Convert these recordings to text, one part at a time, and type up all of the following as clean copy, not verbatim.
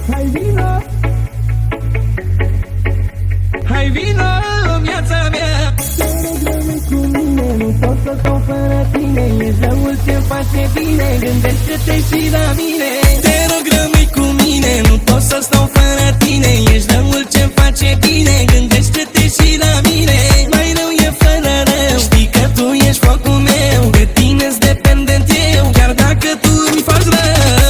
Hai vino, hai vino în viața mea. Te rog, rămâi cu mine, nu pot să stau fără tine. Ești răul ce-mi face bine, gândește-te și la mine. Te rog, rămâi cu mine, nu pot să stau fără tine. Ești răul ce-mi face bine, gândește-te și la mine. Mai rău e fără rău, știi că tu ești focul meu. De tine-s dependent eu, chiar dacă tu mi faci rău.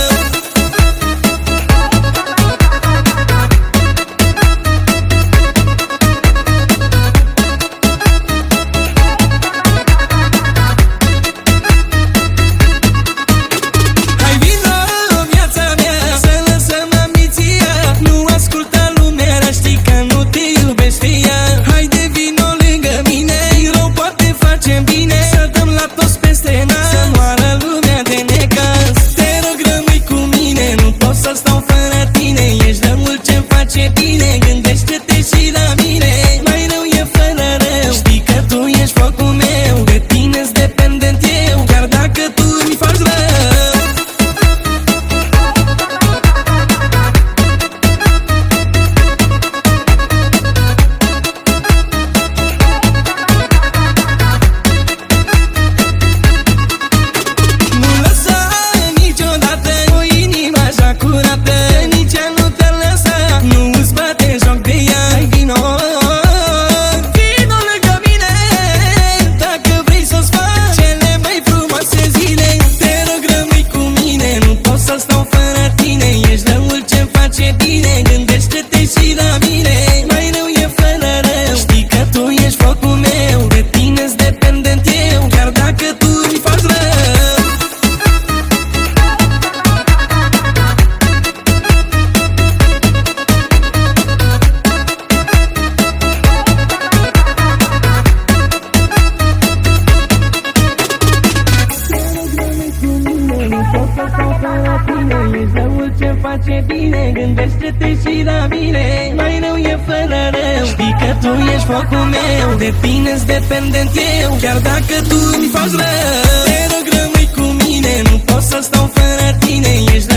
Face bine, gândește-te și la mine. Mai rău e fără rău, știi că tu ești focul meu. De tine-s dependent eu, chiar dacă tu mi faci rău. Te rog, rămâi cu mine, nu pot să stau fără tine. Ești